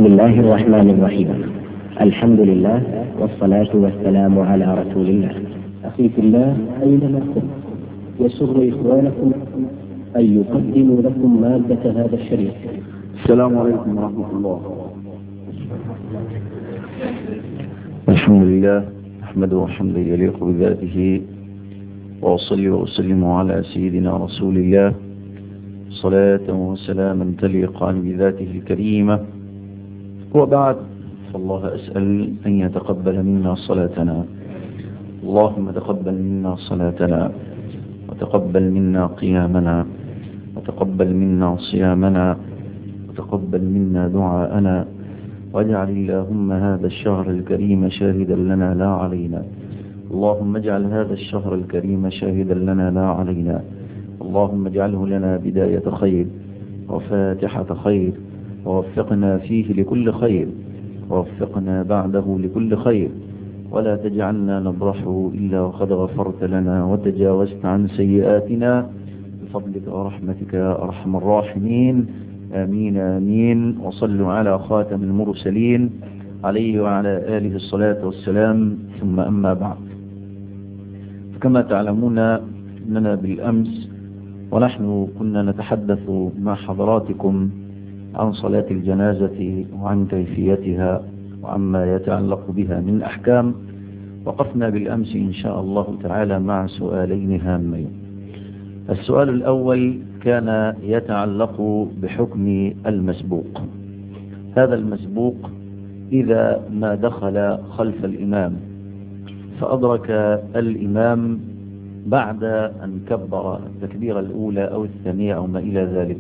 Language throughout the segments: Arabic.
بسم الله الرحمن الرحيم. الحمد لله والصلاة والسلام على رسول الله. أخي في الله أينما كنتم، يسر إخوانكم أن يقدموا لكم مادة هذا الشريط. السلام عليكم ورحمة الله. الحمد لله أحمده حمدا يليق بذاته، وأصلي وأسلم على سيدنا رسول الله صلاة وسلاما تليقان بذاته الكريمة. وبعد، فالله أسأل أن يتقبل منا صلاتنا. اللهم تقبل منا صلاتنا، وتقبل منا قيامنا، وتقبل منا صيامنا، وتقبل منا دعاءنا، واجعل اللهم هذا الشهر الكريم شاهدا لنا لا علينا. اللهم اجعل هذا الشهر الكريم شاهدا لنا لا علينا. اللهم اجعله لنا بداية خير وفاتحة خير، ووفقنا فيه لكل خير، ووفقنا بعده لكل خير، ولا تجعلنا نبرحه إلا وقد غفرت لنا وتجاوزت عن سيئاتنا بفضلك ورحمتك يا أرحم الراحمين. آمين آمين. وصلوا على خاتم المرسلين عليه وعلى آله الصلاة والسلام. ثم أما بعد، فكما تعلمون أننا بالأمس ونحن كنا نتحدث مع حضراتكم عن صلاة الجنازة وعن كيفيتها وعما يتعلق بها من أحكام. وقفنا بالأمس إن شاء الله تعالى مع سؤالين هامين. السؤال الأول كان يتعلق بحكم المسبوق. هذا المسبوق إذا ما دخل خلف الإمام فأدرك الإمام بعد أن كبر التكبيرة الأولى أو الثانية أو ما إلى ذلك،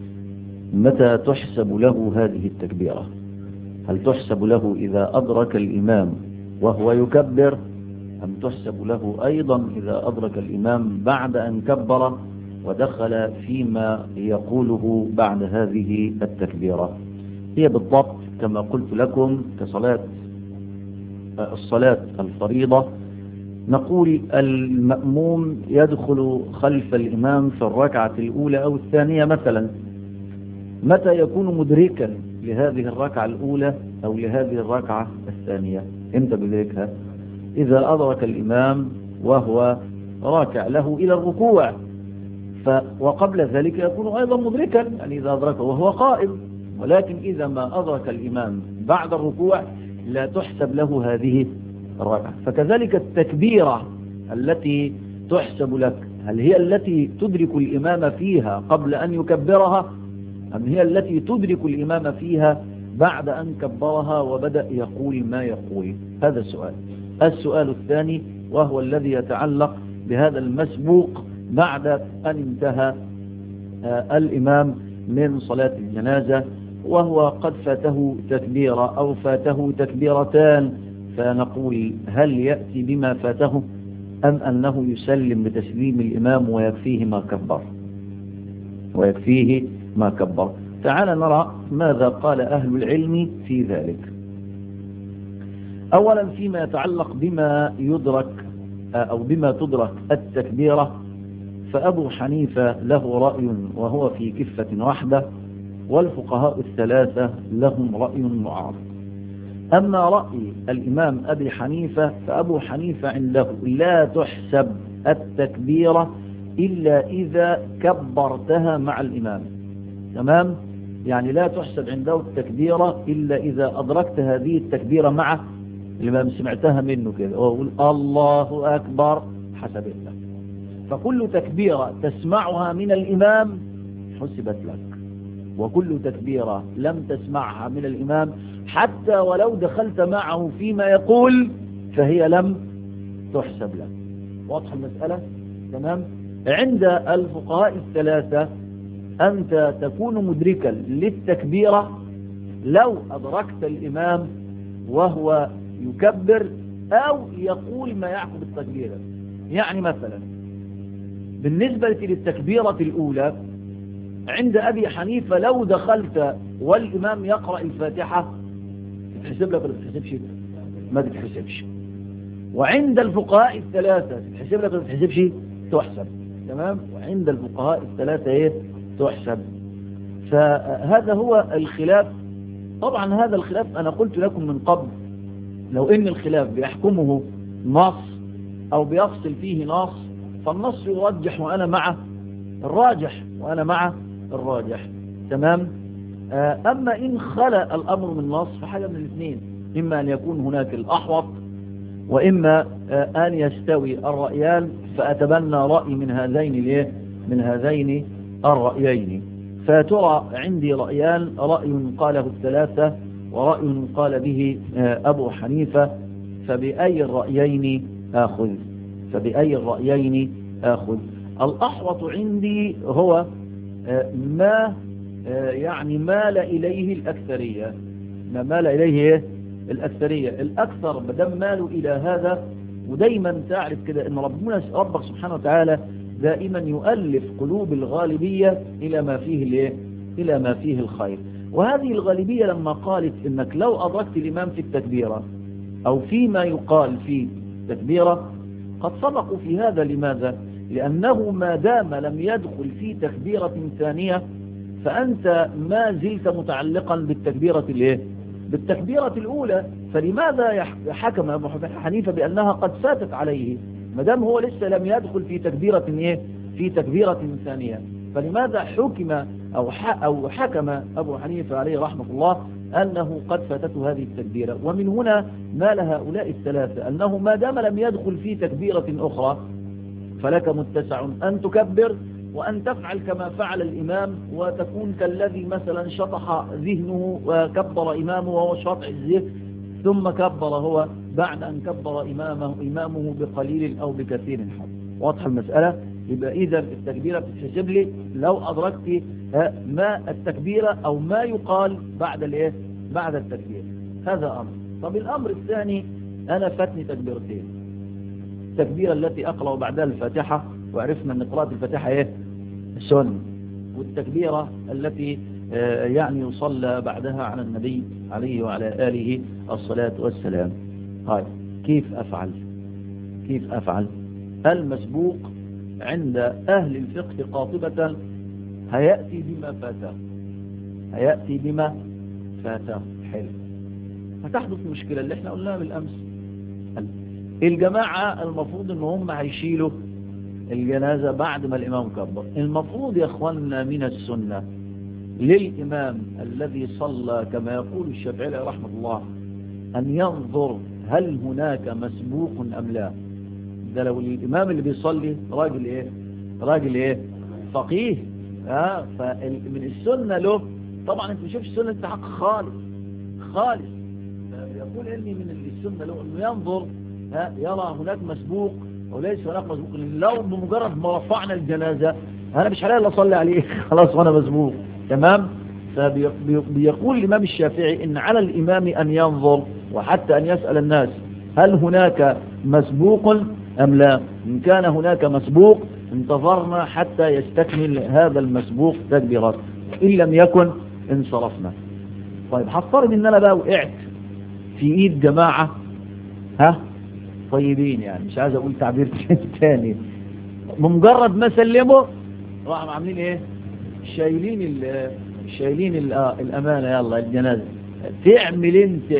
متى تحسب له هذه التكبيرة؟ هل تحسب له إذا أدرك الإمام وهو يكبر، أم تحسب له أيضا إذا أدرك الإمام بعد أن كبر ودخل فيما يقوله بعد هذه التكبيرة؟ هي بالضبط كما قلت لكم كصلاة الصلاة الفريضة، نقول المأموم يدخل خلف الإمام في الركعة الأولى أو الثانية مثلا، متى يكون مدركا لهذه الركعة الأولى أو لهذه الركعة الثانية؟ امتى بدركها؟ إذا أدرك الإمام وهو راكع له إلى الركوع، وقبل ذلك يكون أيضا مدركا، يعني إذا أدركه وهو قائم. ولكن إذا ما أدرك الإمام بعد الركوع لا تحسب له هذه الركعة. فكذلك التكبيرة التي تحسب لك، هل هي التي تدرك الإمام فيها قبل أن يكبرها، أم هي التي تدرك الإمام فيها بعد أن كبرها وبدأ يقول ما يقول؟ هذا السؤال. السؤال الثاني وهو الذي يتعلق بهذا المسبوق بعد أن انتهى الإمام من صلاة الجنازة وهو قد فاته تكبيرة أو فاته تكبيرتان، فنقول هل يأتي بما فاته أم أنه يسلم بتسليم الإمام ويكفيه ما كبر؟ تعال نرى ماذا قال أهل العلم في ذلك. أولا، فيما يتعلق بما يدرك أو بما تدرك التكبيرة، فأبو حنيفة له رأي وهو في كفة واحدة، والفقهاء الثلاثة لهم رأي معارض. أما رأي الإمام أبي حنيفة فأبو حنيفة عنده لا تحسب التكبيرة إلا إذا كبرتها مع الإمام. تمام؟ يعني لا تحسب عنده التكبيرة إلا إذا أدركت هذه التكبيرة مع الإمام، سمعتها منه كده وأقول الله أكبر، حسبت لك. فكل تكبيرة تسمعها من الإمام حسبت لك، وكل تكبيرة لم تسمعها من الإمام حتى ولو دخلت معه فيما يقول فهي لم تحسب لك. واضح المسألة؟ تمام؟ عند الفقهاء الثلاثة أنت تكون مدركا للتكبيرة لو أدركت الإمام وهو يكبر أو يقول ما يعقب التكبيرة. يعني مثلا بالنسبة للتكبيرة الأولى عند أبي حنيفة لو دخلت والإمام يقرأ الفاتحة تتحسب لك ولا تتحسبش؟ ما تتحسبش. وعند الفقهاء الثلاثة تتحسب لك ولا تتحسبش؟ تحسب. تمام؟ وعند الفقهاء الثلاثة ايه؟ تحسب. فهذا هو الخلاف طبعا هذا الخلاف أنا قلت لكم من قبل، لو إن الخلاف بيحكمه نص أو بيفصل فيه نص، فالنص يرجح وأنا مع الراجح، الراجح. تمام. أما إن خلى الأمر من نص فحاجة من الاثنين، إما أن يكون هناك الأحوط، وإما أن يستوي الرأيان، فأتبنى رأي من هذين الرأيين. فترى عندي رأيان، رأي قاله الثلاثة ورأي قال به أبو حنيفة، فبأي الرأيين آخذ؟ الأحوط عندي هو ما يعني مال إليه الأكثرية، ما مال إليه الأكثرية. الأكثر بدم مالوا إلى هذا. ودايما تعرف كده أن ربك سبحانه وتعالى دائما يؤلف قلوب الغالبية إلى ما فيه الخير. وهذه الغالبية لما قالت إنك لو أدركت الإمام في التكبيرة أو فيما يقال في التكبيرة قد سبقوا في هذا. لماذا؟ لأنه ما دام لم يدخل في تكبيرة ثانية فأنت ما زلت متعلقا بالتكبيرة الأولى. فلماذا حكم أبو حنيفة بأنها قد فاتت عليه ما دام هو لسه لم يدخل في تكبيرة ثانية؟ فلماذا حكم أبو حنيفة عليه رحمة الله أنه قد فاتته هذه التكبيرة؟ ومن هنا مال هؤلاء الثلاثة أنه ما دام لم يدخل في تكبيرة أخرى فلك متسع أن تكبر وأن تفعل كما فعل الإمام، وتكون كالذي مثلا شطح ذهنه وكبر إمامه وهو شاطح الذهن ثم كبر هو بعد أن كبر إمامه بقليل أو بكثير حد. واضح المسألة؟ يبقى إذا التكبيرة بتحسب لي لو أدركت ما التكبيرة أو ما يقال بعد التكبير. هذا أمر. طب الأمر الثاني، أنا فاتني تكبيرتين، التكبيرة التي أقرأ بعدها الفاتحة، وعرفنا أن قراءة الفاتحة سنة، والتكبيرة التي يعني يصلى بعدها على النبي عليه وعلى آله الصلاة والسلام. هاي كيف أفعل؟ المسبوق عند أهل الفقه قاطبة هيأتي بما فاته. حلو. هتحدث مشكلة اللي احنا قلناها بالأمس. الجماعة المفروض ان هم هيشيلوا الجنازة بعد ما الإمام كبر. المفروض يا أخواننا من السنة للإمام الذي صلى كما يقول الشافعي رحمه الله أن ينظر هل هناك مسبوق أم لا. ده لو الإمام اللي بيصلي راجل فقيه، فمن السنة له. طبعا انت مشوفش السنة انت حق خالص. يقول علمي من السنة له انه ينظر يرى هناك مسبوق وليس هناك مسبوق. لو بمجرد ما رفعنا الجنازة انا مش هلاقي الا اصلي عليه خلاص وانا مسبوق. تمام. فبيقول الإمام الشافعي ان على الإمام ان ينظر وحتى ان يسأل الناس هل هناك مسبوق ام لا. ان كان هناك مسبوق انتظرنا حتى يستكمل هذا المسبوق تكبيرات، ان لم يكن انصرفنا. طيب هفترض ان انا بقى وقعت في ايد جماعة طيبين، يعني مش عايز اقول تعبير تاني، بمجرد ما سلموا راحوا عاملين شايلين الامانة يلا الجنازة. تعمل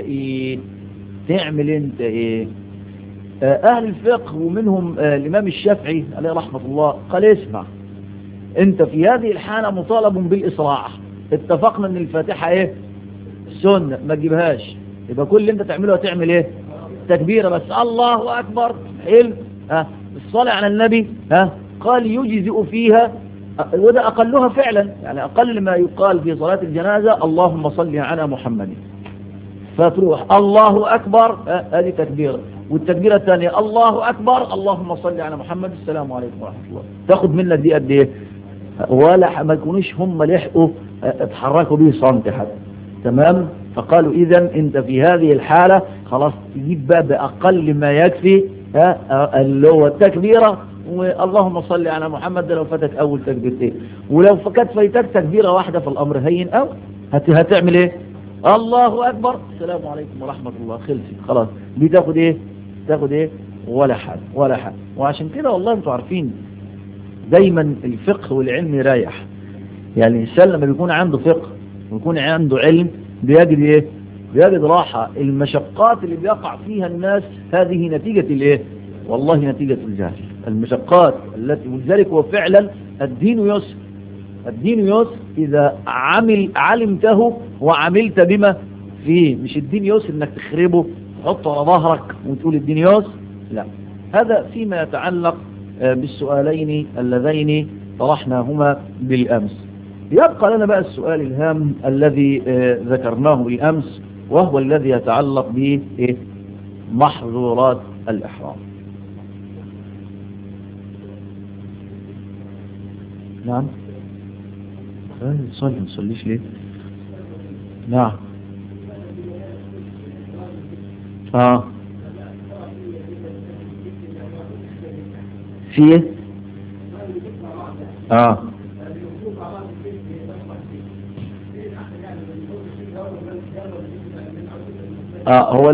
انت ايه؟ اهل الفقه ومنهم الامام الشافعي عليه رحمة الله قال اسمع، انت في هذه الحالة مطالب بالاسراع. اتفقنا ان الفاتحة سنة ما تجيبهاش، يبقى كل اللي انت تعمله هتعمل تكبيرة بس. الله اكبر. حلو. الصلاة على النبي قال يجزئ فيها، وده اقلها فعلا، يعني اقل ما يقال في صلاة الجنازة اللهم صل على محمد، فتروح الله اكبر هذه تكبيرة، والتكبيرة الثانية الله اكبر اللهم صل على محمد السلام عليكم ورحمة الله. تاخد منك دي قد ايه؟ ولا ما يكونوش هم لحقوا اتحركوا به صمت حتى. تمام. فقالوا اذا انت في هذه الحالة خلاص تجيب بقى بأقل ما يكفي اللي هو التكبيرة واللهم صل على محمد. لو فاتك اول تكبيرتين، ولو كانت فايتك تكبيرة واحدة فالامر هين، او هتعمل ايه؟ الله اكبر السلام عليكم ورحمة الله، خلصت خلاص. دي تاخد ايه؟ ولا حاجة. وعشان كده والله انتوا عارفين دايما الفقه والعلم يريح. يعني الانسان لما بيكون عنده فقه ويكون عنده علم بيجد ايه؟ بيجد راحة. المشقات اللي بيقع فيها الناس هذه نتيجة الايه؟ والله نتيجة الجهل. المشقات التي، ولذلك هو فعلا الدين يسر. الدين يسر إذا علمته وعملت بما فيه. مش الدين يسر انك تخربه تحطه على ظهرك وتقول الدين يسر، لا. هذا فيما يتعلق بالسؤالين اللذين طرحناهما بالأمس. يبقى لنا بقى السؤال الهام الذي ذكرناه بالأمس، وهو الذي يتعلق بمحظورات الإحرام. نعم. صلي ما تصليش ليه؟ نعم. فيه هو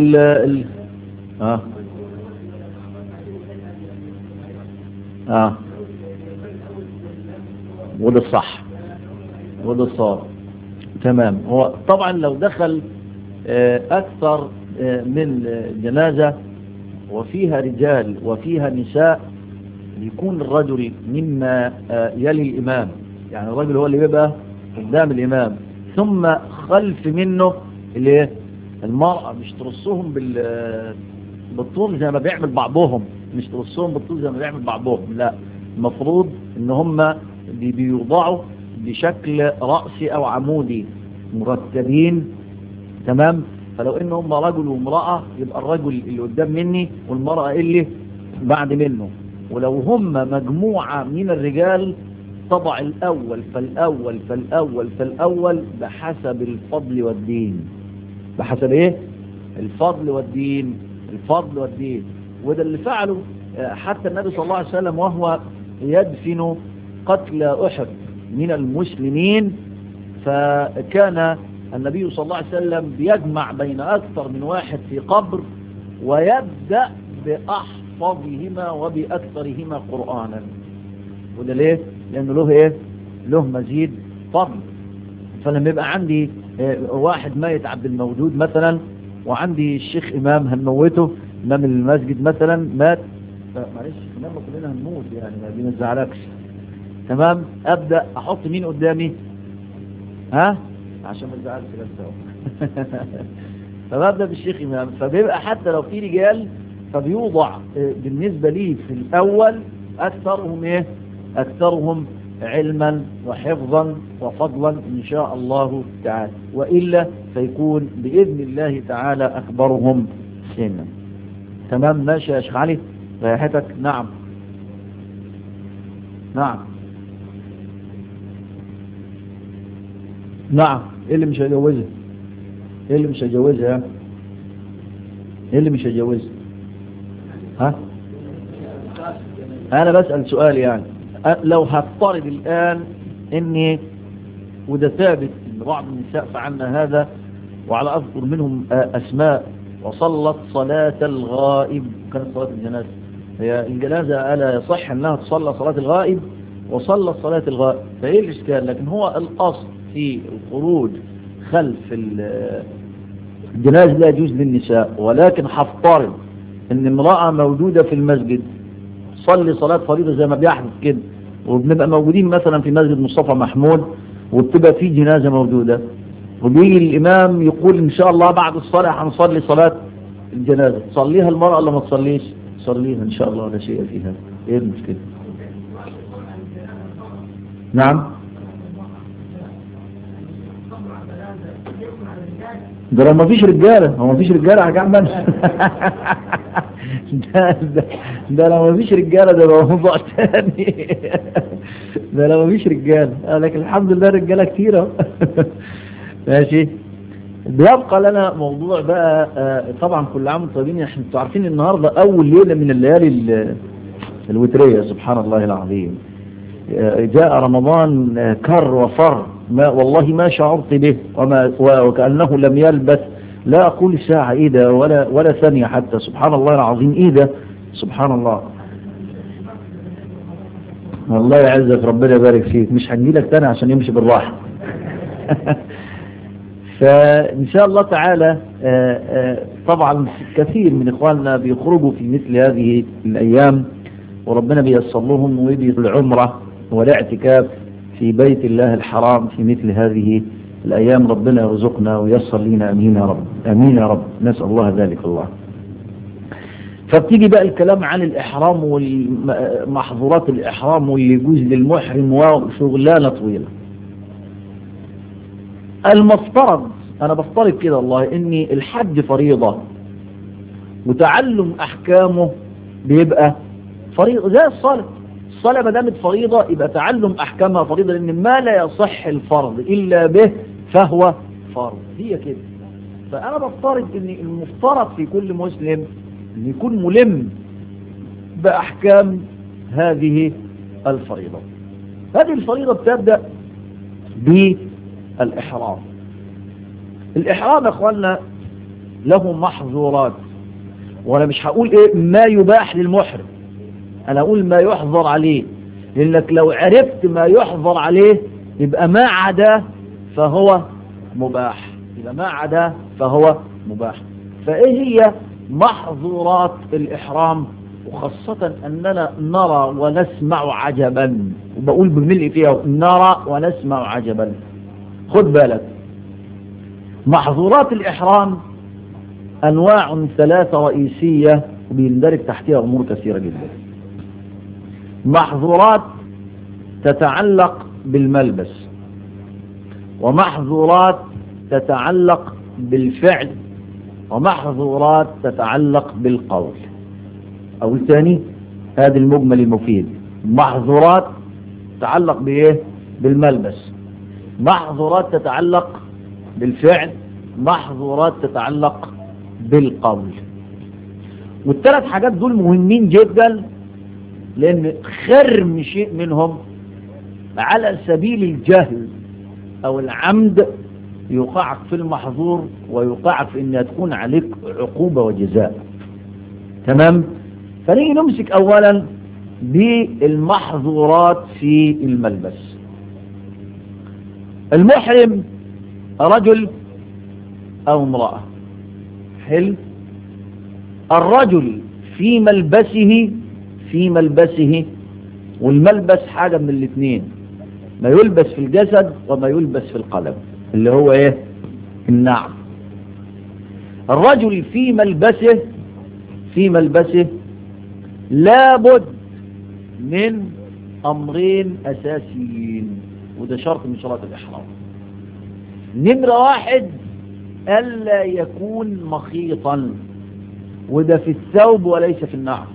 وده الصح وده الصواب. تمام. هو طبعا لو دخل أكثر من جنازة وفيها رجال وفيها نساء، يكون الرجل مما يلي الإمام، يعني الرجل هو اللي بيبقى قدام الإمام، ثم خلف منه المرأة. مش ترصهم بالطول زي ما بيعمل بعضهم، مش ترصهم بالطول زي ما بيعمل بعضهم، لا. المفروض ان هم بيوضعوا بشكل رأسي او عمودي مرتبين. تمام. فلو ان هم رجل وامرأة يبقى الرجل اللي قدام مني والمرأة اللي بعد منه. ولو هم مجموعة من الرجال طبع الأول فالأول فالأول فالأول بحسب الفضل والدين. بحسب ايه؟ الفضل والدين. الفضل والدين. وده اللي فعله حتى النبي صلى الله عليه وسلم وهو يدفن قتل أحد من المسلمين. فكان النبي صلى الله عليه وسلم بيجمع بين أكثر من واحد في قبر، ويبدأ بأحفظهما وبأكثرهما قرآنا. وده ليه؟ لأنه له ايه؟ له مزيد فضل. فلما يبقى عندي واحد ميت عبد الموجود مثلا، وعندي الشيخ إمام هنموته، إمام المسجد مثلا مات، معلش إمام كلنا هنموت يعني ما بنزعلكش. تمام. أبدأ أحط مين قدامي؟ عشان ما تزعلش بس. فببدأ بالشيخ إمام. فبيبقى حتى لو في رجال فبيوضع بالنسبة لي في الأول أكثرهم ايه؟ أكثرهم علما وحفظا وفضلا إن شاء الله تعالى، وإلا فيكون بإذن الله تعالى أكبرهم سنا. تمام. ماشي يا شيخ علي ريحتك. نعم. نعم. نعم. ايه اللي مش هيجوزها؟ ايه اللي مش هيجوزها؟ ايه اللي مش هيجوزها؟ انا بسأل سؤال يعني. لو هفترض الآن اني، وده ثابت ان بعض النساء فعلنا هذا، وعلى أذكر منهم أسماء، وصلت صلاة الغائب. كانت صلاة الجنازة، هي الجنازة ألا يصح أنها تصلى صلاة الغائب، وصلت صلاة الغائب. فإيه الإشكال؟ لكن هو الأصل في الخروج خلف الجنازة لا يجوز للنساء. ولكن هفترض ان امرأة موجودة في المسجد صلي صلاة فريضة زي ما بيحدث كده، وبنبقى موجودين مثلا في مسجد مصطفى محمود، وبتبقى في جنازة موجودة، وبيجي الإمام يقول إن شاء الله بعد الصلاة هنصلي صلاة الجنازة. تصليها المرأة ولا ما تصليش؟ صليها إن شاء الله ولا شيء فيها. إيه المشكلة؟ نعم. ده لو ما فيش رجالة، هو ما فيش رجالة هجعمل. ده لو ما فيش رجالة ده موضوع تاني. ده لو ما فيش رجالة، لكن الحمد لله رجالة كتيرة. ماشي. بيبقى لنا موضوع بقى. طبعا كل عام وانتم طيبين. احنا عارفين النهارده اول ليله من الليالي الوتريه. سبحان الله العظيم. جاء رمضان كر وفر، والله ما شعرت به، وكأنه لم يلبث، لا أقول ساعة إيه ده ولا ثانية حتى. سبحان الله العظيم. إيه ده؟ سبحان الله. والله يعزك ربنا يبارك فيك. مش هنجيلك تاني عشان يمشي بالراحة. فإن شاء الله تعالى طبعا كثير من إخواننا بيخرجوا في مثل هذه الأيام، وربنا بيسر لهم ويبيض العمرة والاعتكاف في بيت الله الحرام في مثل هذه الأيام. ربنا يرزقنا ويسر لنا، أمين يا رب، أمين يا رب، نسأل الله ذلك الله. فبتيجي بقى الكلام عن الإحرام ومحظورات الإحرام واللي يجوز للمحرم وشغلانة طويلة. المفترض، أنا بفترض كده الله، إن الحج فريضة وتعلم أحكامه بيبقى فريضة زي الصلاة. الصلاة ما دامت فريضة يبقى تعلم أحكامها فريضة، لأن ما لا يصح الفرض إلا به فهو فرض، هي كده. فأنا بفترض إن المفترض في كل مسلم أن يكون ملم بأحكام هذه الفريضة. هذه الفريضة بتبدأ بالإحرام. الإحرام يا أخوانا له محظورات، وأنا مش هقول إيه ما يباح للمحرم، أنا أقول ما يحظر عليه، لأنك لو عرفت ما يحظر عليه يبقى ما عدا فهو مباح، يبقى ما عدا فهو مباح. فإيه هي محظورات الإحرام؟ وخاصة أننا نرى ونسمع عجبا، وبقول بملء فيها نرى ونسمع عجبا. خد بالك، محظورات الإحرام أنواع ثلاثة رئيسية وبيندرج تحتها أمور كثيرة جدا. محظورات تتعلق بالملبس، ومحظورات تتعلق بالفعل، ومحظورات تتعلق بالقول. أو الثاني، هذا المجمل المفيد. محظورات تتعلق بإيه؟ بالملبس، محظورات تتعلق بالفعل، محظورات تتعلق بالقول. والثلاث حاجات دول مهمين جدا، لأن خرم شيء منهم على سبيل الجهل أو العمد يوقعك في المحظور، ويوقعك في أنها تكون عليك عقوبة وجزاء. تمام؟ فنيجي نمسك أولا بالمحظورات في الملبس. المحرم رجل أو امرأة، حلو. الرجل في ملبسه، والملبس حاجة من الاثنين، ما يلبس في الجسد وما يلبس في القلب، اللي هو ايه؟ النعل. الرجل في ملبسه لابد من أمرين أساسيين، وده شرط من شروط الإحرام. نمرة واحد، ألا يكون مخيطا، وده في الثوب وليس في النعل.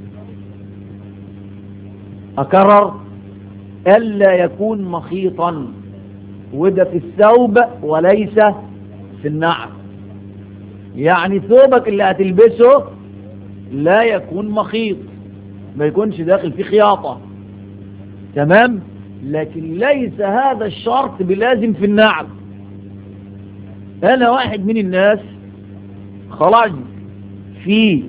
أكرر، ألا يكون مخيطا، وده في الثوب وليس في النعل. يعني ثوبك اللي هتلبسه لا يكون مخيط، ما يكونش داخل فيه خياطة، تمام؟ لكن ليس هذا الشرط بلازم في النعل. أنا واحد من الناس خرج في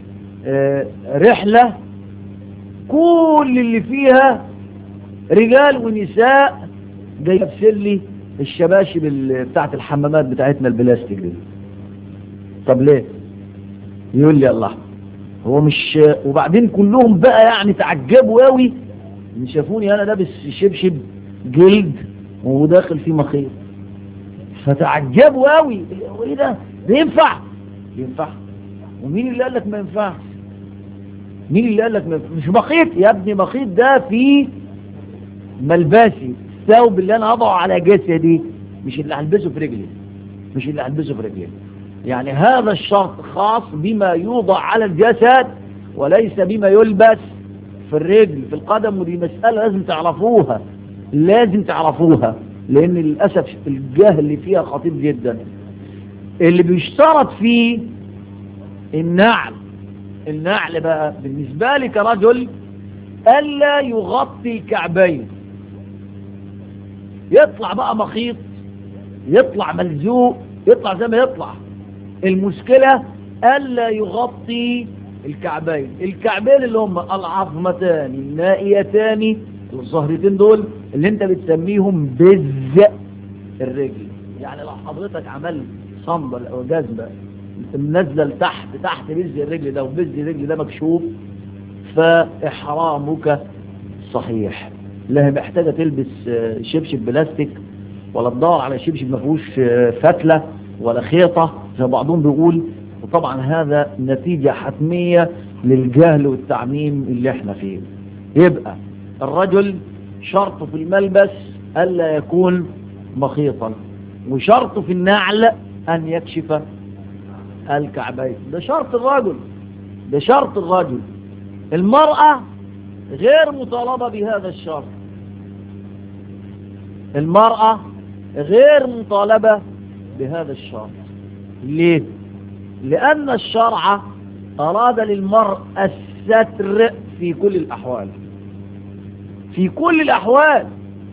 رحلة كل اللي فيها رجال ونساء، جاي يفسر لي الشباشب بتاعت الحمامات بتاعتنا البلاستيك دي. طب ليه؟ يقول لي الله، هو مش، وبعدين كلهم بقى يعني تعجبوا قوي ان شافوني انا لابس شبشب جلد وداخل فيه مخيط، فتعجبوا قوي. ايه ده ينفع؟ ومين اللي قال لك ما ينفعش؟ مين اللي قال لك ما ينفعش؟ مش مخيط يا ابني، مخيط ده في ملبسي، الثوب اللي انا اضعه على جسدي، مش اللي هلبسه في رجلي. يعني هذا الشرط خاص بما يوضع على الجسد وليس بما يلبس في الرجل في القدم. ودي مسألة لازم تعرفوها، لأن للأسف الجهل فيها خطير جدا. اللي بيشترط فيه النعل بقى بالنسبة لي كرجل ألا يغطي الكعبين. يطلع بقى مخيط، يطلع ملزوق، يطلع زي ما يطلع، المشكلة ألا يغطي الكعبين اللي هم العظمتان النائيتان، الظهرتين دول اللي انت بتسميهم بز الرجل. يعني لو حضرتك عمل صندل او جزمه منزله لتحت، تحت بز الرجل ده وبز الرجل ده مكشوف، فاحرامك صحيح. لا محتاجه تلبس شبشب بلاستيك، ولا تدور على شبشب ما فيهوش فتله ولا خيطه زي بعضهم بيقول. وطبعا هذا نتيجه حتميه للجهل والتعميم اللي احنا فيه. يبقى الرجل شرطه في الملبس الا يكون مخيطا، وشرطه في النعل ان يكشف الكعبين. ده شرط الرجل، ده شرط الرجل. المرأة غير مطالبة بهذا الشرط. المرأة غير مطالبة بهذا الشرط. ليه؟ لأن الشرع أراد للمرأة الستر في كل الأحوال، في كل الأحوال،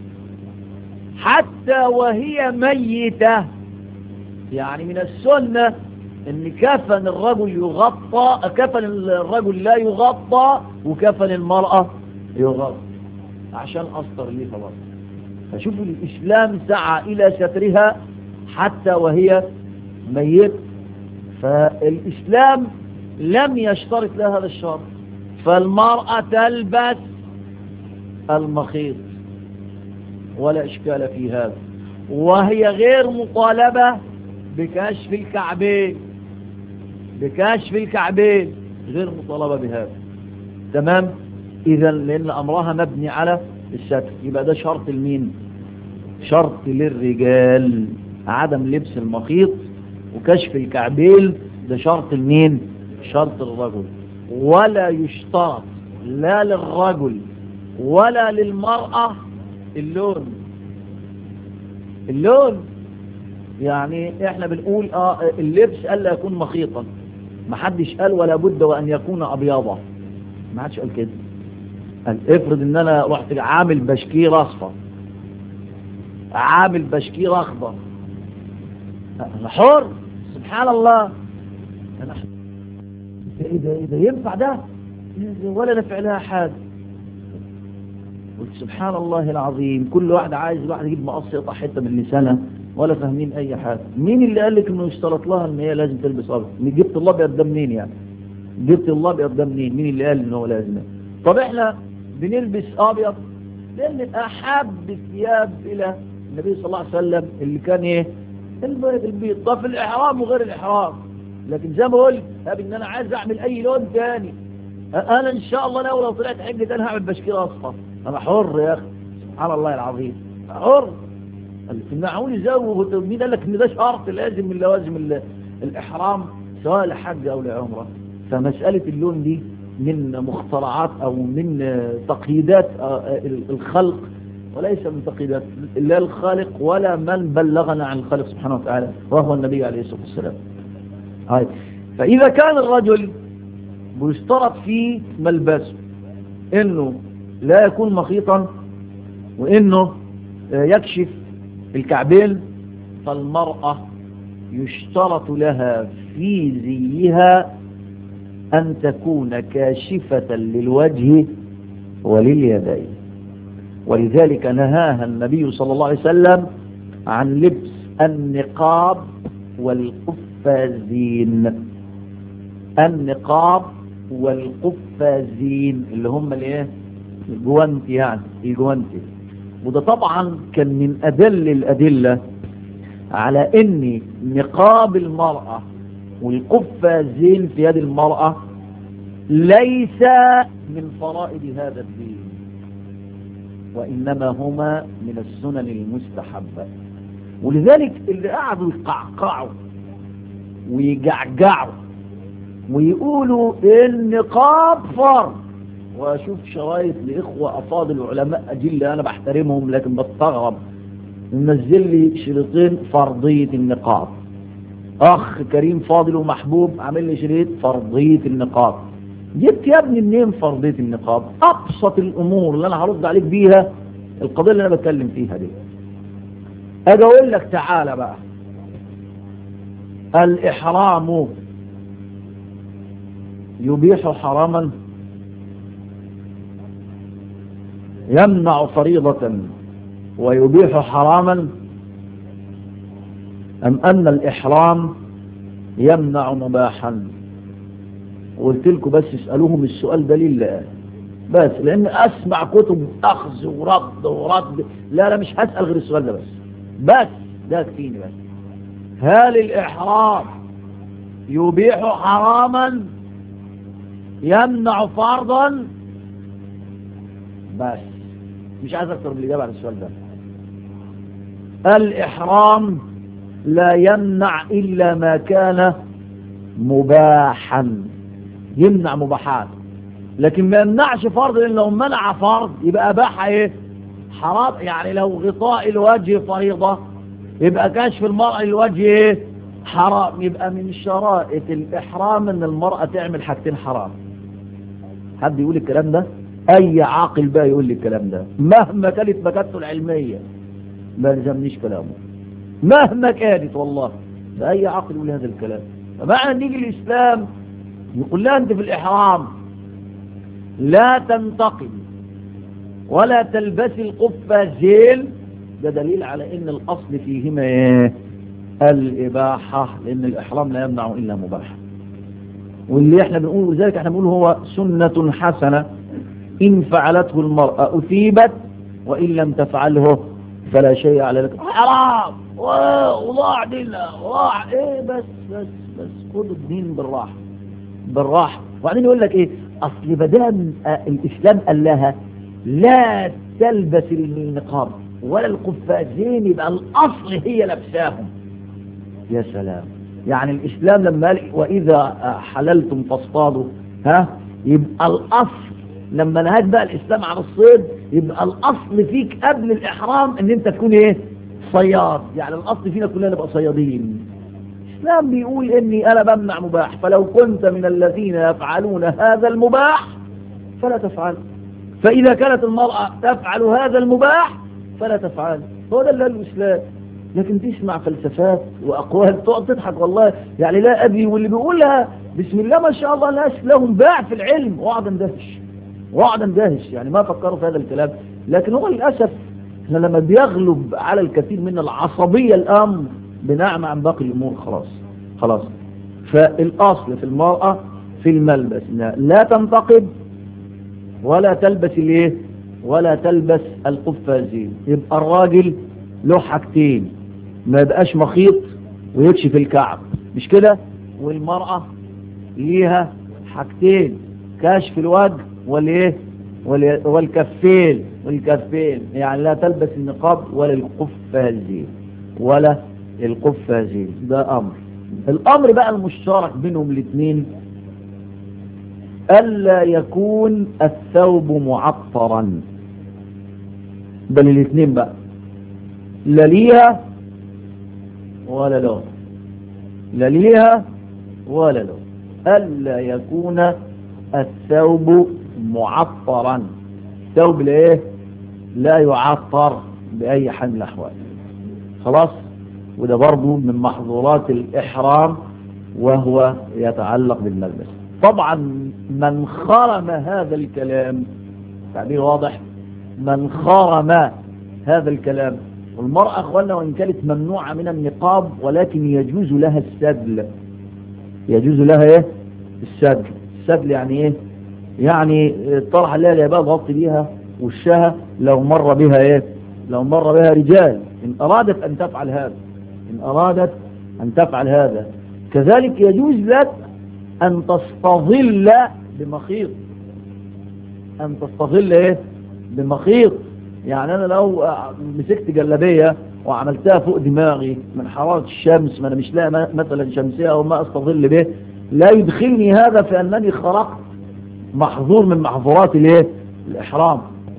حتى وهي ميتة. يعني من السنة ان كفن الرجل يغطى، كفن الرجل لا يغطى، وكفن المرأة يغطى عشان أسطر ليه خلاص. فشوفوا الإسلام سعى إلى سترها حتى وهي ميت. فالإسلام لم يشترط لها هذا الشرط. فالمرأة تلبس المخيط ولا إشكال في هذا، وهي غير مطالبة بكشف الكعبين، بكشف الكعبين غير مطالبة بهذا. تمام؟ إذا لأن أمرها مبني على الستر. يبقى ده شرط المين؟ شرط للرجال، عدم لبس المخيط وكشف الكعبين. ده شرط المين؟ شرط الرجل. ولا يشترط لا للرجل ولا للمرأة اللون. اللون يعني احنا بنقول اللبس ألا يكون مخيطا، ما حدش قال ولا بد وأن يكون أبيضا، ما حدش قال كده. قال افرض ان انا رحت عامل بشكير اصفر، عامل بشكير اخضر، انا حر. سبحان الله، انا اذا ينفع ده ولا نفع لها حاجه. قلت سبحان الله العظيم، كل واحد عايز واحد يجيب مقص يقطع حته من لسانها ولا فاهمين اي حاجه. مين اللي قال لك انه يشترط لها ان هي لازم تلبس ابيض؟ جبت الله الابيض ده منين يعني؟ جبت الله الابيض ده منين؟ مين اللي قال ان هو لازم؟ طب احنا بنلبس ابيض لان احب الثياب الى النبي صلى الله عليه وسلم اللي كان ايه؟ البيض. طب في الاحرام وغير الاحرام. لكن زي ما قلت ان انا عايز اعمل اي لون تاني، انا ان شاء الله لو طلعت حجه انا هعمل بشكير اصفر، انا حر يا اخي. سبحان الله العظيم، حر. تمنعوني زي مين قال لك ان ده شرط لازم من لوازم الاحرام سواء لحج او لعمره؟ فمساله اللون دي من مخترعات او من تقييدات الخلق، وليس من تقييدات لا الخالق ولا من بلغنا عن الخالق سبحانه وتعالى وهو النبي عليه الصلاه والسلام. فاذا كان الرجل بيشترط في ملبسه انه لا يكون مخيطا وانه يكشف الكعبين، فالمرأة يشترط لها في زيها أن تكون كاشفة للوجه ولليدين. ولذلك نهاها النبي صلى الله عليه وسلم عن لبس النقاب والقفازين. النقاب والقفازين اللي هم الايه؟ الجوانتي، يعني الجوانتي. وده طبعا كان من أدل الأدلة على ان نقاب المرأة والقفازين في يد المرأة ليس من فرائض هذا الدين، وإنما هما من السنن المستحبة. ولذلك اللي قعدوا يقعقعوا ويجعجعوا ويقولوا النقاب فرض، واشوف شرايط لاخوه افاضل علماء اجله انا بحترمهم لكن بستغرب، منزل لي شريطين فرضيه النقاب. اخ كريم فاضل ومحبوب عامل لي شريط فرضيه النقاب. جبت يا ابني منين فرضيه النقاب؟ ابسط الامور اللي انا هرد عليك بيها القضيه اللي انا بتكلم فيها دي. اجي اقول لك تعالى بقى، الاحرام يبيح حراما، يمنع فريضة ويبيح حراما. أم أن الإحرام يمنع مباحا؟ وقلت لكم بس اسألوهم السؤال ده لله، بس لأن أسمع كتب أخذ ورد. لا مش هسأل غير السؤال ده بس ده كفيني بس. هل الإحرام يبيح حراما يمنع فرضا؟ بس مش عايز أكتر من الإجابة على السؤال ده. الإحرام لا يمنع إلا ما كان مباحا، يمنع مباحات، لكن ما يمنعش فرض. لأن لو منع فرض يبقى أباح ايه؟ حرام. يعني لو غطاء الوجه فريضة يبقى كشف المرأة الوجه ايه؟ حرام. يبقى من شرائط الإحرام ان المرأة تعمل حاجتين حرام. حد يقول الكلام ده؟ اي عاقل بقى يقول لي الكلام ده مهما كانت مكانته العلمية، ما يلزمنيش كلامه مهما كانت والله. اي عاقل يقول هذا الكلام. فمعنى نيجي الإسلام يقول لها انت في الإحرام لا تنتقل ولا تلبسي القفازين، ده دليل على ان الاصل فيهما ايه؟ الاباحه، لان الاحرام لا يمنع الا مباح. واللي احنا بنقول ذلك احنا بنقول هو سنه حسنه ان فعلته المراه اثيبت وان لم تفعله فلا شيء على ذلك. حرام وضاع ديننا وضاع ايه؟ بس خدوا الدين بالراحه. وبعدين يقول لك ايه؟ اصل بدام الاسلام قال لها لا تلبس النقاب ولا القفازين يبقى الاصل هي لبساهم. يا سلام. يعني الاسلام لما قال واذا حللتم فاصطادوا، يبقى الاصل لما نهاك بقى الاسلام عن الصيد يبقى الاصل فيك قبل الاحرام ان انت تكون ايه؟ صياد. يعني الاصل فينا كلنا نبقى صيادين. الإسلام بيقول إني أنا بمنع مباح، فلو كنت من الذين يفعلون هذا المباح فلا تفعل. فإذا كانت المرأة تفعل هذا المباح فلا تفعل. هو ده اللي الإسلام. لكن تسمع فلسفات وأقوال تقعد تضحك والله. يعني لا أدري، واللي بيقولها بسم الله ما شاء الله ناس لهم باع في العلم، وقعد اندهش يعني ما فكروا في هذا الكلام. لكن هو للأسف احنا لما بيغلب على الكثير من العصبية الأمر بنعمة عن باقي الأمور خلاص. فالأصل في المرأة في الملبس لا تنتقب ولا تلبس الايه؟ ولا تلبس القفازين. يبقى الراجل له حاجتين، ما يبقاش مخيط ويكشف الكعب، مش كده؟ والمرأة ليها حاجتين، كشف الوجه والايه؟ والكفين. يعني لا تلبس النقاب ولا القفازين. ده أمر. الأمر بقى المشترك بينهم الاثنين ألا يكون الثوب معطرا. بل الاثنين بقى لا ليها ولا لون، ألا يكون الثوب معطرا. الثوب ليه؟ لا يعطر بأي حال من الأحوال. خلاص. وده برضو من محظورات الإحرام وهو يتعلق بالملبس. طبعا من خرم هذا الكلام، تعبير واضح، من خرم هذا الكلام، والمرأة أخوانا وإن كانت ممنوعة من النقاب ولكن يجوز لها السدل. السدل يعني إيه؟ يعني الطرحة اللي هي بقى تغطي بيها وشها لو مر بها رجال، إن أرادت أن تفعل هذا. كذلك يجوز لك أن تستظل بمخيط. يعني أنا لو مسكت جلابية وعملتها فوق دماغي من حرارة الشمس، ما أنا مش لاقي مثلا شمسية أو ما أستظل به، لا يدخلني هذا في أنني خرقت محظور من محظورات الإحرام.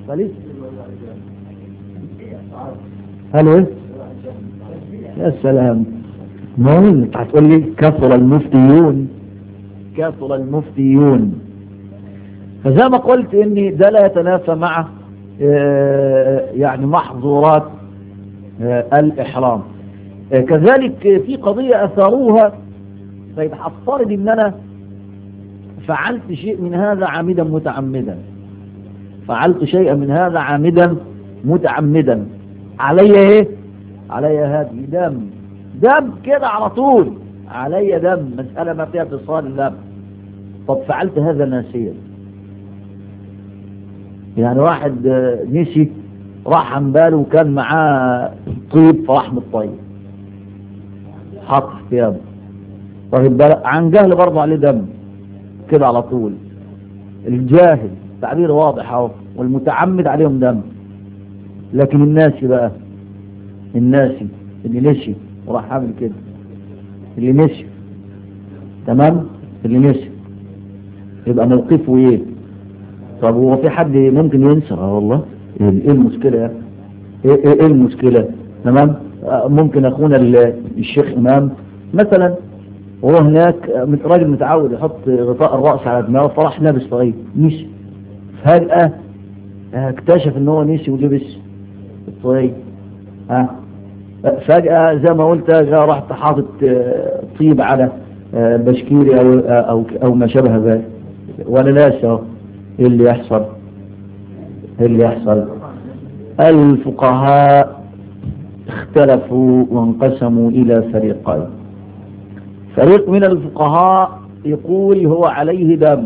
هل يا سلام. ما انت هتقول لي كثر المفتيون. فزي ما قلت ان ده لا يتنافى مع يعني محظورات الإحرام. كذلك في قضية أثاروها. طيب هفترض ان انا فعلت شيء من هذا عامدا متعمدا، علي ايه؟ علي هذه دم دم كده على طول، علي دم، مسألة ما فيها اتصال الدم. طب فعلت هذا ناسيا، يعني واحد نسي، راح عن باله وكان معاه طيب فراح متطيب حط في ثيابه، واخد بالك، عن جهل برضه عليه دم كده على طول. الجاهل تعبير واضح اهو، والمتعمد عليهم دم. لكن الناسي بقى، الناسي اللي نسي وراح عامل كده، اللي نسي تمام، اللي نسي يبقى موقفه ايه؟ طب هو في حد ممكن ينسى؟ والله ايه المشكله يعني؟ ايه المشكله؟ تمام. ممكن اخونا الشيخ امام مثلا، وهو هناك راجل متعود يحط غطاء الراس على دماغه، فراح لابس طاقية، نسي فجأة اكتشف ان هو نسي ولبس الطاقية. فجأة زي ما قلت راح حاطط طيب على بشكيري او ما شابه ذلك، ولا ناسي اهو. ايه اللي يحصل؟ ايه اللي يحصل؟ الفقهاء اختلفوا وانقسموا الى فريقين. فريق من الفقهاء يقول هو عليه دم،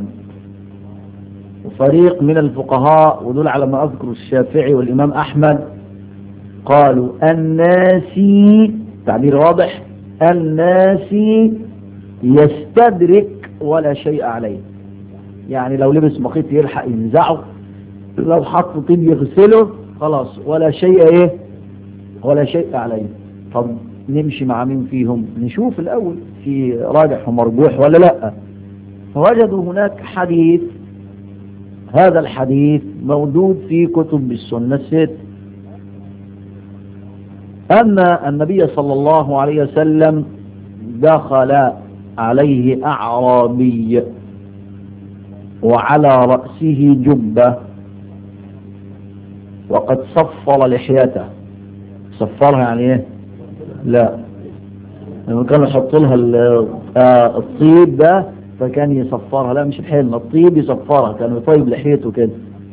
وفريق من الفقهاء، ودول على ما اذكر الشافعي والامام احمد، قالوا الناسي، تعبير واضح، الناسي يستدرك ولا شيء عليه. يعني لو لبس مخيط يلحق ينزعه، لو حط طيب يغسله، خلاص ولا شيء ايه، ولا شيء عليه. طب نمشي مع مين فيهم؟ نشوف الاول في راجح ومرجوح ولا لا. فوجدوا هناك حديث، هذا الحديث موجود في كتب السنة الست، أن النبي صلى الله عليه وسلم دخل عليه أعرابي وعلى رأسه جبة وقد صفر لحيته. صفرها يعني ايه؟ لا، لما كانوا يحطوا لها الطيب ده فكان يصفرها، لا مش الحلم، الطيب يصفرها، كانوا يطيب لحيته كده.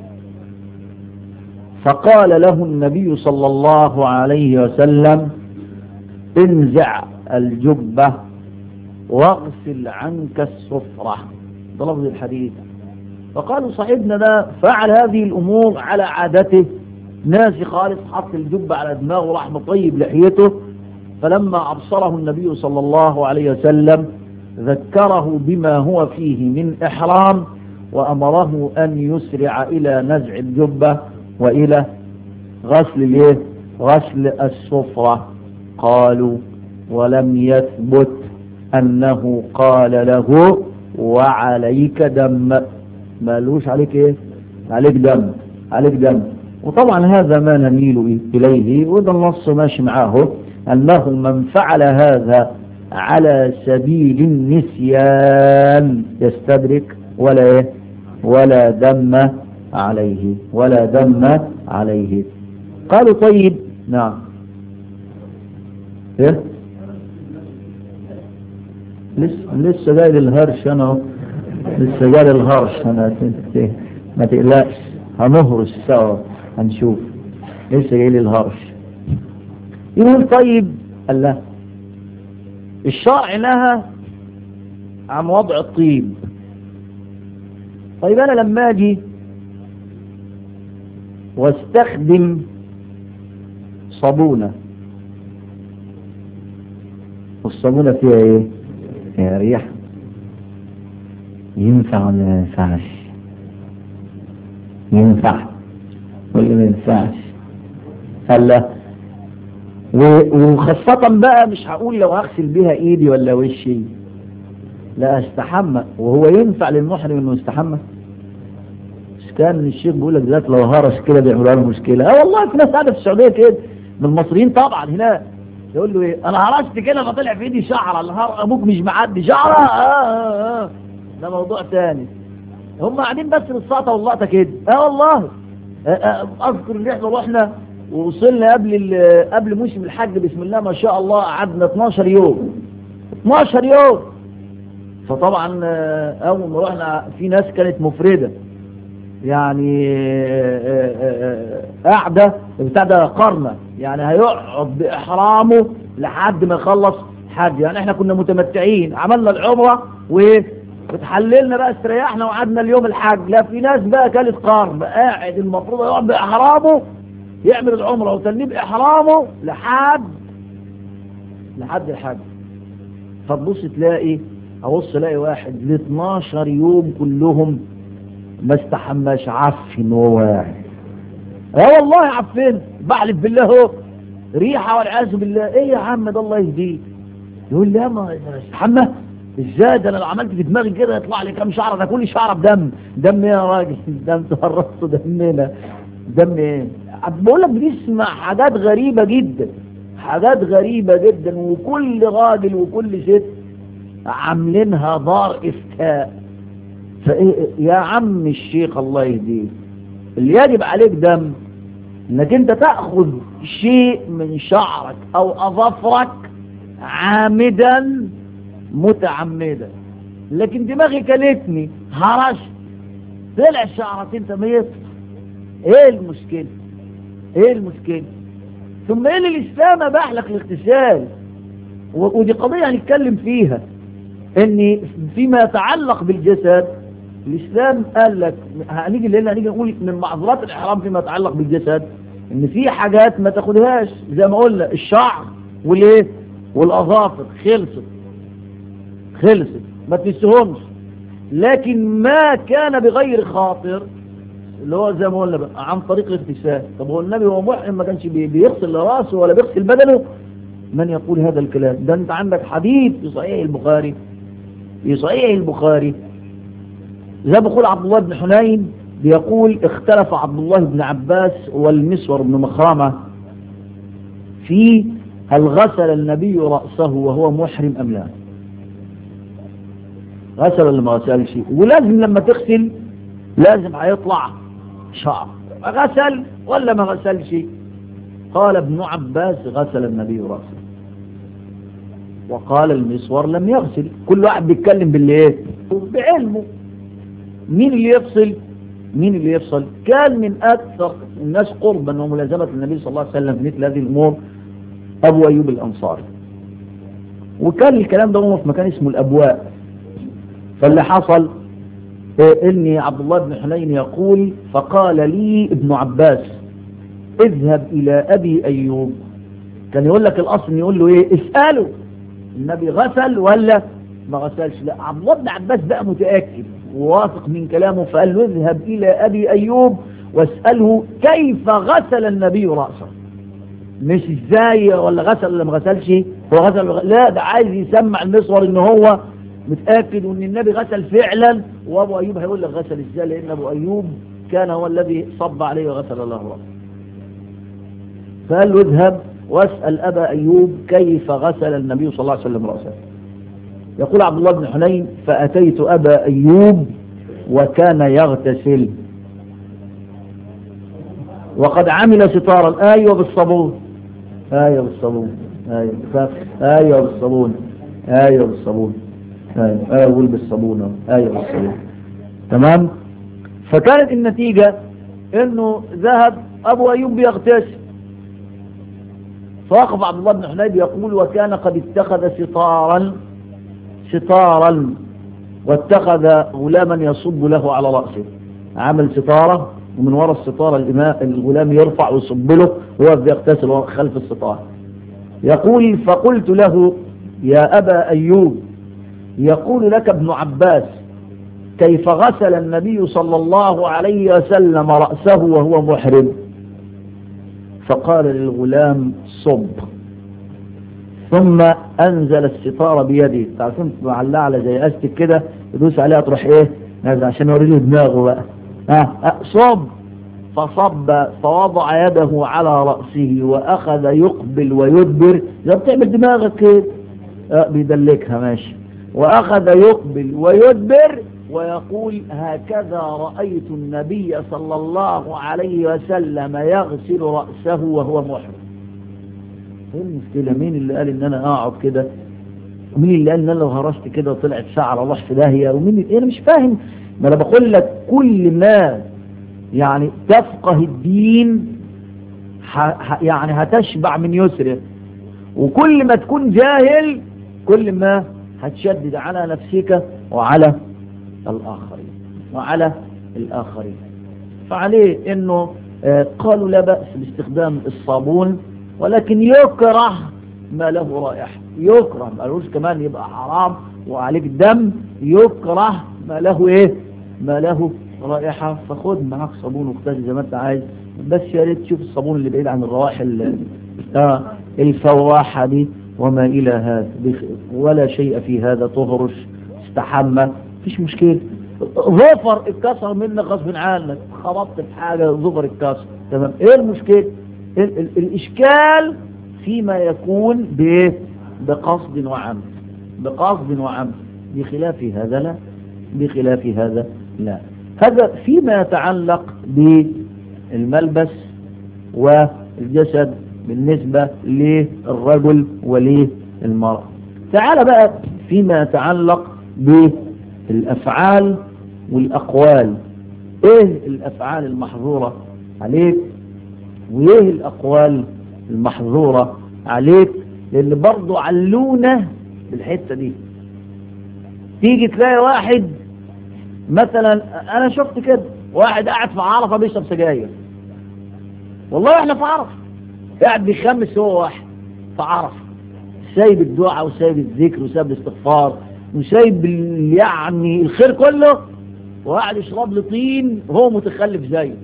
فقال له النبي صلى الله عليه وسلم انزع الجبة واغسل عنك الصفرة. ده لفظ الحديث. فقالوا صاحبنا ده فعل هذه الأمور على عادته، ناسي خالص، حط الجبة على دماغه وراح مطيب لحيته. فلما أبصره النبي صلى الله عليه وسلم ذكره بما هو فيه من إحرام، وأمره أن يسرع إلى نزع الجبة وإلى غسل غسل الصفرة. قالوا ولم يثبت أنه قال له وعليك دم، مالوش عليك ايه؟ عليك دم، عليك دم. وطبعا هذا ما نميل إليه، وده النص ماشي معاه، أنه من فعل هذا على سبيل النسيان يستدرك ولا ايه؟ ولا دم عليه، ولا دم عليه. قالوا طيب نعم ايه؟ لسه جاي للهرش انا، لسه جاي للهرش انا، ما تقلقش هنهرش سوا هنشوف، لسه جاي للهرش. يقول طيب الله، الشرع نهى عن وضع الطيب. طيب انا لما اجي واستخدم صابونة، والصابونة فيها ايه؟ فيها ريح، ينفع ولا ما ينفعش؟ ينفع ولا ما ينفعش؟ هلا وخاصة بقى مش هقول لو هغسل بيها ايدي ولا وشي، لا استحمى. وهو ينفع للمحرم انه يستحمى؟ مش كان الشيخ بيقول لك دلوقتي لو هرش كده بيعملوا له مشكلة؟ والله في ناس قاعدة في السعودية كده من المصريين طبعا هنا، يقول له ايه انا هرشت كده فطلع في ايدي شعره، النهار ابوك مش معدي شعره. ده موضوع ثاني. هم قاعدين بس للسقطه واللقطه كده. والله اذكر ان احنا رحنا ووصلنا قبل موسم الحج بسم الله ما شاء الله، قعدنا 12 يوم 12 يوم. فطبعا اول ما رحنا في ناس كانت مفرده، يعني قاعده بتاع ده قرنه، يعني هيقعد باحرامه لحد ما يخلص حج. يعني احنا كنا متمتعين، عملنا العمرة وتحللنا بقى، استريحنا وقعدنا اليوم الحج. لا، في ناس بقى كانت قارب قاعد المفروض يقعد بإحرامه يعمل العمرة وتنيه بإحرامه لحد الحج. فتبص تلاقي الاقي واحد ل 12 يوم كلهم ما استحماش، عفن وهو قاعد. والله عفن، بحلف بالله اهو ريحه والعياذ بالله. ايه يا عم ده الله يهديك. يقول لي ما استحمى ازاي؟ ده انا لو عملت في دماغي كده يطلع لي كام شعره، ده كل شعره بدم. دم ايه يا راجل؟ دم تهرصوا دمنا. دم ايه؟ بقول لك بنسمع حاجات غريبه جدا، حاجات غريبه جدا، وكل راجل وكل ست عاملينها دار افتاء. فايه يا عم الشيخ الله يهديك، اللي يجب عليك دم انك انت تأخذ شيء من شعرك او اظافرك عامدا متعمدا. لكن دماغي كلتني هرشت طلع شعرك انت ميت، ايه المشكلة؟ ايه المشكلة؟ ثم ايه اللي الاسلام اباح لك الاغتسال؟ ودي قضية هنتكلم فيها، ان فيما يتعلق بالجسد الاسلام قال لك، هنيجي نقول من معذورات الاحرام فيما يتعلق بالجسد ان في حاجات ما تاخدهاش، زي ما قلنا الشعر والايه والاظافر خلصت ما تنسهمش. لكن ما كان بغير خاطر اللي هو زي ما قلنا بقى عن طريق الاغتسال. طب هو النبي وهو محرم ما كانش بيغسل راسه ولا بيغسل بدنه؟ من يقول هذا الكلام؟ ده انت عندك حديث في صحيح البخاري زي ما بيقول عبد الله بن حنين، بيقول اختلف عبد الله بن عباس والمسور بن مخرمة في هل غسل النبي رأسه وهو محرم أم لا. غسل ولا ما غسلش؟ ولازم لما تغسل لازم هيطلع شعر، غسل ولا ما غسلش؟ قال ابن عباس غسل النبي رأسه، وقال المسور لم يغسل. كل واحد بيتكلم بالايه؟ بعلمه. مين اللي يفصل؟ كان من اكثر الناس قربا وملازمه النبي صلى الله عليه وسلم في مثل هذه الامور ابو ايوب الانصاري، وكان الكلام ده في مكان اسمه الابواء. فاللي حصل اني عبد الله بن حنين يقول فقال لي ابن عباس اذهب الى ابي ايوب. كان يقول لك الاصل يقول له ايه؟ اساله النبي غسل ولا ما غسلش. لا، عبد الله بن عباس بقى متاكد وواثق من كلامه، فقال له اذهب الى ابي ايوب واساله كيف غسل النبي راسه، مش ازاي ولا غسل ولا ما غسلش. هو غسل لا، ده عايز يسمع المسور ان هو متاكد وان النبي غسل فعلا، وابو ايوب هيقول لك غسل ازاي، لان ابو ايوب كان هو الذي صب عليه وغسل الله راسه. فقال له اذهب واسال ابا ايوب كيف غسل النبي صلى الله عليه وسلم راسه. يقول عبد الله بن حنين فاتيت ابا ايوب وكان يغتسل وقد عمل ستارا. ايوه بالصابون، ايوه بالصابون، ايوه بالصابون، ايوه بالصابون، ايوه بالصابون، ايوه بالصابون. تمام. فكانت النتيجة انه ذهب ابو ايوب يغتسل، فوقف عبد الله بن حنين يقول وكان قد اتخذ ستارا واتخذ غلاما يصب له على رأسه. عمل ستارة ومن وراء الستارة الغلام يرفع ويصب له وهو بيغتسل خلف الستارة. يقول فقلت له يا أبا أيوب يقول لك ابن عباس كيف غسل النبي صلى الله عليه وسلم رأسه وهو محرم؟ فقال للغلام صب، ثم أنزل الستارة بيده. تعرفون معلقة على زي أستك كده يدوس عليها تروح إيه نازل عشان يوريه دماغه بقى. صب، فصب فوضع يده على رأسه وأخذ يقبل ويدبر زي بتعمل دماغك كده، بيدلكها ماشي، وأخذ يقبل ويدبر ويقول هكذا رأيت النبي صلى الله عليه وسلم يغسل رأسه وهو محرم. ايه المشكلة؟ مين اللي قال ان انا اقعد كده؟ ومين اللي قال ان انا لو هرشت كده طلعت شعر الله في داهية؟ ومين انا مش فاهم. ما انا بقول لك كل ما يعني تفقه الدين يعني هتشبع من يسره، وكل ما تكون جاهل كل ما هتشدد على نفسك وعلى الآخرين. فعليه انه قالوا لا بأس باستخدام الصابون، ولكن يكره ما له رائحة. يكره، ما قالوش كمان يبقى حرام وعليك الدم، يكره ما له رائحة. فخد معاك صابون واغتسل زي ما انت عايز، بس يا ريت تشوف الصابون اللي بعيد عن الروائح الفواحة دي وما إلى هذا، ولا شيء في هذا. تهرش، استحمى، مفيش مشكلة. ظفر اتكسر منك غصب عنك، خبطت في حاجة ظفر اتكسر، تمام، ايه المشكلة؟ الإشكال فيما يكون بقصد وعمد. بخلاف هذا لا. هذا فيما يتعلق بالملبس والجسد بالنسبة للرجل وللمرأة. تعال بقى فيما يتعلق بالأفعال والأقوال. ايه الأفعال المحظورة عليك وايه الأقوال المحظورة عليك؟ لأن برضو علونا بالحتة دي. تيجي تلاقي واحد مثلا، أنا شفت كده واحد قاعد في عرفة بيشرب سجاير، والله احنا في عرفة قاعد بيخمس، هو واحد في عرفة سايب الدعاء وسايب الذكر وسايب الاستغفار وسايب يعني الخير كله، وقاعد يشرب له طين وهو متخلف زيه.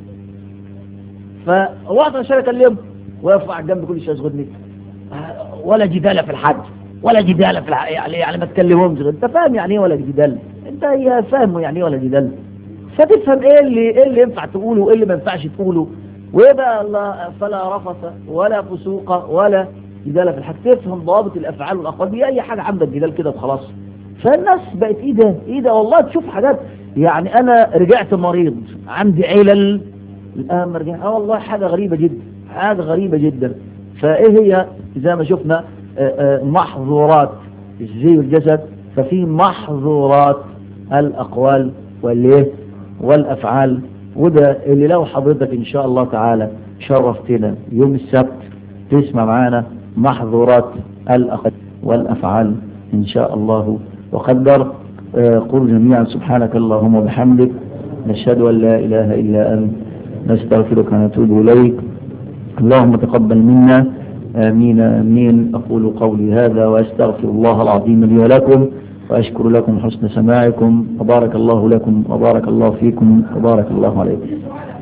فوقت عشان اكلمه واقف على الجنب كل شيء يصغرني، ولا جدال في الحج ولا جدال في يعني ما تكلمهمش. انت فاهم يعني ايه ولا جدال؟ انت فاهم يعني ايه ولا جدال؟ فتفهم ايه اللي ينفع تقوله وايه اللي ما ينفعش تقوله. ويبقى فلا رفث ولا فسوق ولا جدال في الحج. تفهم ضوابط الافعال والاقوال دي. اي حاجه عندك جدال كده وخلاص. فالناس بقت ايه ده والله. تشوف حاجات، يعني انا رجعت مريض عندي علل الان رجع، والله حاجه غريبه جدا. فايه هي زي ما شفنا محظورات الزي والجسد، ففي محظورات الاقوال والافعال. وده اللي لو حضرتك ان شاء الله تعالى شرفتنا يوم السبت تسمع معانا محظورات الاقوال والافعال ان شاء الله وقدر. قل جميعا سبحانك اللهم وبحمدك، نشهد ان لا اله الا انت، نستغفرك ونتوب اليك. اللهم تقبل منا، آمين آمين. أقول قولي هذا وأستغفر الله العظيم لي ولكم، وأشكر لكم حسن سماعكم، وبارك الله لكم وبارك الله فيكم وبارك الله عليكم.